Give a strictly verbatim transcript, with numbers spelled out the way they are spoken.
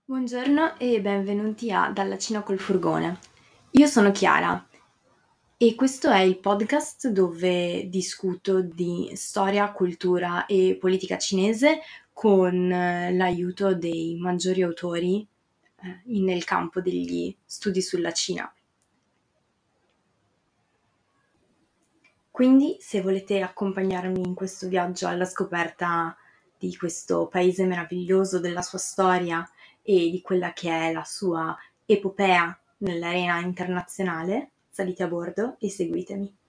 Buongiorno e benvenuti a Dalla Cina col furgone. Io sono Chiara e questo è il podcast dove discuto di storia, cultura e politica cinese con eh, l'aiuto dei maggiori autori eh, nel campo degli studi sulla Cina. Quindi, se volete accompagnarmi in questo viaggio alla scoperta di questo paese meraviglioso, della sua storia e di quella che è la sua epopea nell'arena internazionale, salite a bordo e seguitemi.